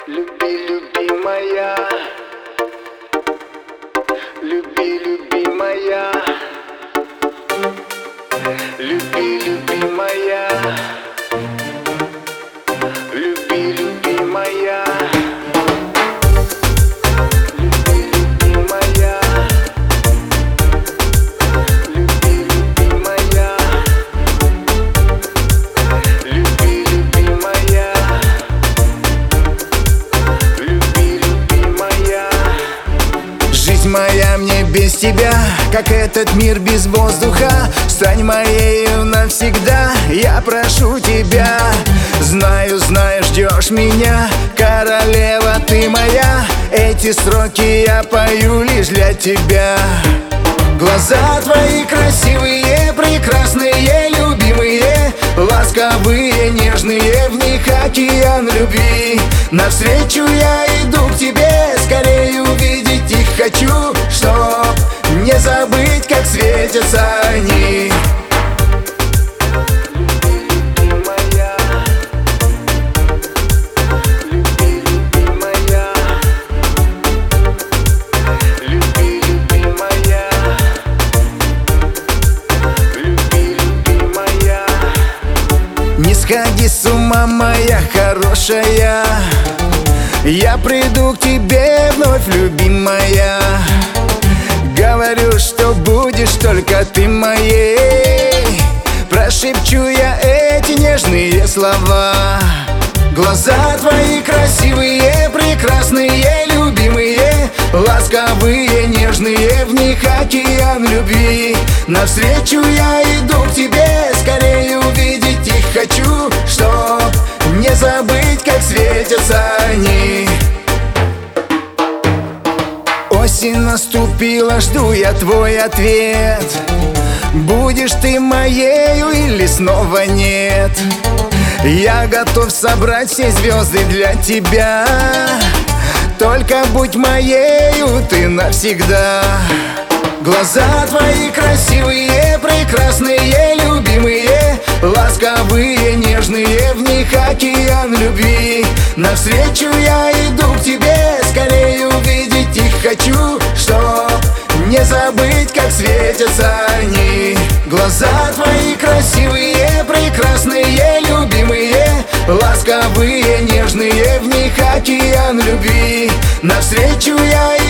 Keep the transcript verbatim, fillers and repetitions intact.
Люби, любимая, люби, любимая, люби, любимая, люби, любимая, люби, любимая, люби, любимая, люби, любимая. Жизнь моя мне без тебя, как этот мир без воздуха. Стань моею навсегда, я прошу тебя. Знаю, знаю, ждешь меня, королева ты моя. Эти строки я пою лишь для тебя. Глаза твои красивые, прекрасные, любимые, ласковые, нежные, в них океан любви. Навстречу я иду к тебе, скорее увидеть их хочу, чтоб не забыть, как светятся они. Не сходи с ума, моя хорошая, я приду к тебе вновь, любимая. Говорю, что будешь только ты моей. Прошепчу я эти нежные слова. Глаза твои красивые, прекрасные, любимые, ласковые, нежные, в них океан любви. Навстречу я иду к тебе, скорее увидеть их хочу, чтоб не забыть, как светятся они. Осень наступила, жду я твой ответ. Будешь ты моею или снова нет? Я готов собрать все звезды для тебя. Только будь моею ты навсегда. Глаза твои красивые, прекрасные, любимые, ласковые, нежные, в них океан любви. Навстречу я иду к тебе, скорее увидеть их хочу, чтоб не забыть, как светятся они. Глаза твои красивые, прекрасные, любимые, ласковые, нежные, в них океан любви. Навстречу я